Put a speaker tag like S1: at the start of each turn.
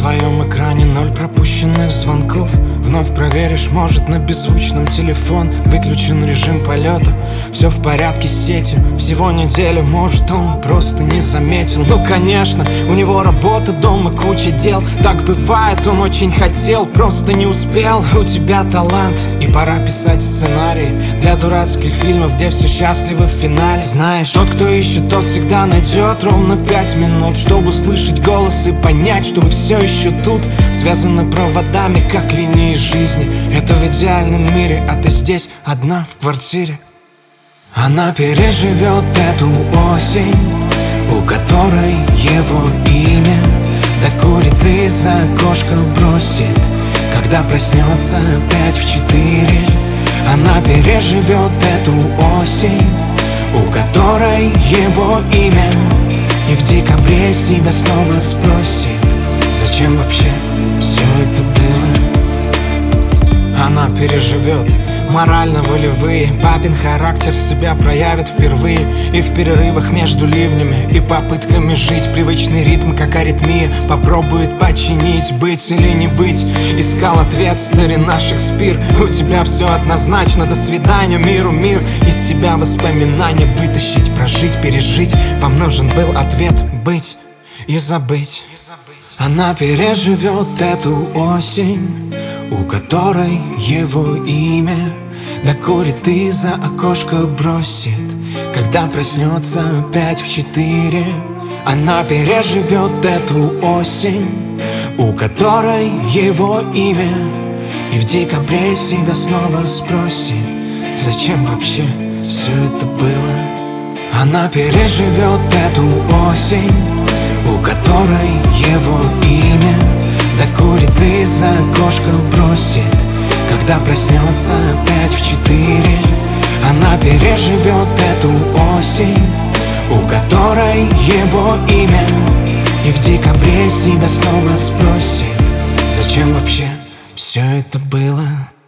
S1: твоем экране 0 пропущенных звонков. Вновь проверишь, может, на беззвучном телефон выключен режим полета. Все в порядке с сетью, всего неделя, может, он просто не заметил. Ну, конечно, у него работа, дома, куча дел. Так бывает, он очень хотел, просто не успел. У тебя талант, и пора писать сценарий для дурацких фильмов, где все счастливы в финале. Знаешь, тот, кто ищет, тот всегда найдет ровно 5 минут, чтобы услышать голос и понять, что вы все еще тут. Связаны проводами, как линии жизни. Это в идеальном мире, а ты здесь одна в квартире. Она переживет эту осень, у которой его имя. Докурит и за окошко бросит, когда проснется опять в 4. Она переживет эту осень, у которой его имя. И в декабре себя снова спросит, зачем вообще все это было. Она переживет морально-волевые, папин характер себя проявит впервые. И в перерывах между ливнями и попытками жить привычный ритм, как аритмия, попробует починить, быть или не быть. Искал ответ старина Шекспир. У тебя все однозначно, до свидания миру мир. Из себя воспоминания вытащить, прожить, пережить. Вам нужен был ответ быть и забыть. Она переживет эту осень, у которой его имя. Докурит и за окошко бросит, когда проснется опять в 4. Она переживет эту осень, у которой его имя. И в декабре себя снова спросит, зачем вообще все это было. Она переживет эту осень, у которой его имя. Докурит и за окошко бросит, когда проснется опять в 4. Она переживет эту осень, у которой его имя. И в декабре себя снова спросит, зачем вообще все это было.